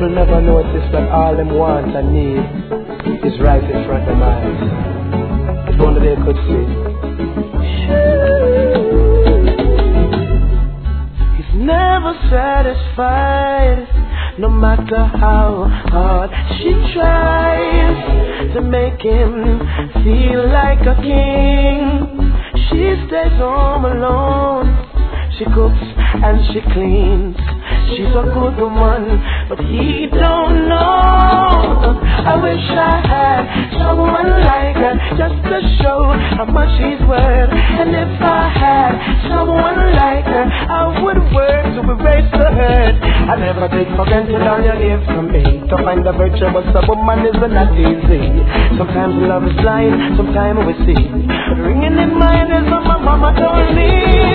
People never notice that all them want and need is right in front of them eyes. If only they could see. He's never satisfied, no matter how hard she tries to make him feel like a king. She stays home alone. She cooks and she cleans. She's a good woman, but he don't know. I wish I had someone like her, just to show how much she's worth. And if I had someone like her, I would work to erase the hurt. I never take for granted all you give to me. To find a virtuous woman is not easy. Sometimes love is blind, sometimes we see. But ringing in my ears, my mama told me.